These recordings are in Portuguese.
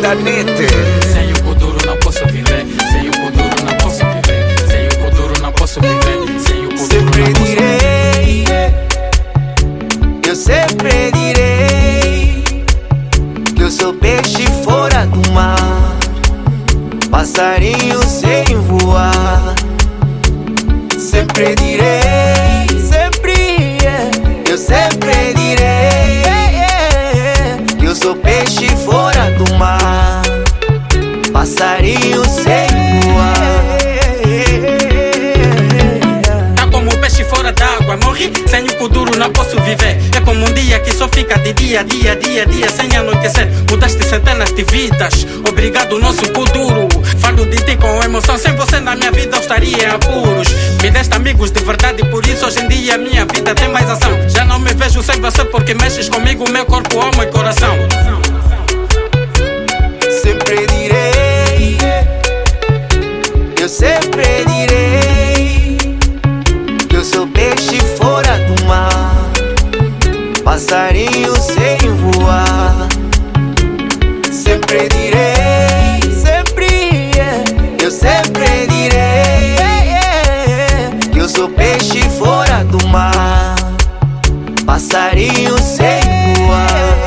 Planete. Sem o Kuduro não posso viver. Sem o Kuduro não posso viver. Sem o Kuduro não posso viver. Sem o Kuduro Sempre não posso direi, eu sempre direi que eu sou peixe fora do mar, passarinho sem voar. Sempre direi, eu sempre direi que eu sou peixe fora do mar, passarinho sem voar. Tá como o peixe fora d'água, morri sem o Kuduro não posso viver. É como um dia que só fica de dia, sem anoitecer. Mudaste centenas de vidas, obrigado nosso Kuduro. Falo de ti com emoção, sem você na minha vida eu estaria em apuros. Me deste amigos de verdade, por isso hoje em dia minha vida tem mais ação. Já não me vejo sem você porque mexes comigo, meu corpo, alma e coração. Sempre direi, eu sempre direi que eu sou peixe fora do mar, passarinho sem voar. Sempre direi, eu sempre direi que eu sou peixe fora do mar, passarinho sem voar.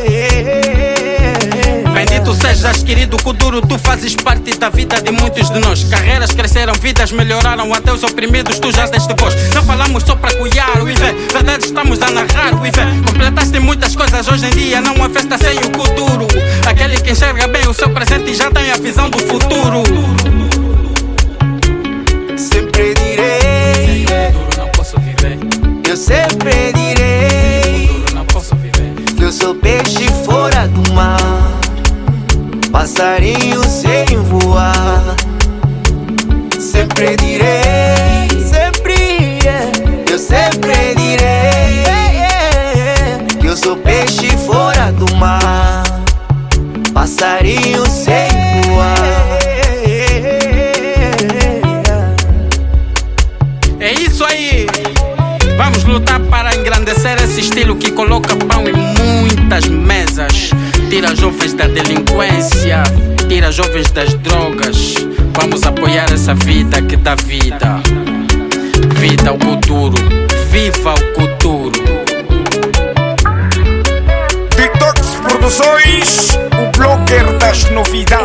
Bendito sejas, querido Kuduro, tu fazes parte da vida de muitos de nós. Carreiras cresceram, vidas melhoraram, até os oprimidos tu já deste voz. Não falamos só para cuidar o Ivé, verdade estamos a narrar o Ivé. Completaste muitas coisas, hoje em dia não há festa sem o Kuduro. Aquele que enxerga bem o seu presente e já tem a visão do futuro. Sempre direi, Não posso viver. eu sempre direi Não posso viver. que eu sou peixe fora do mar, passarinho sem voar. Sempre direi, eu sempre direi que eu sou peixe fora do mar, passarinho sem voar. É isso aí. Vamos lutar para engrandecer esse estilo que coloca pão em muitas mesas. Tira jovens da delinquência, tira jovens das drogas. Vamos apoiar essa vida que dá vida. Vida ao Kuduro, viva o Kuduro. Detox Produções, o blogger das novidades.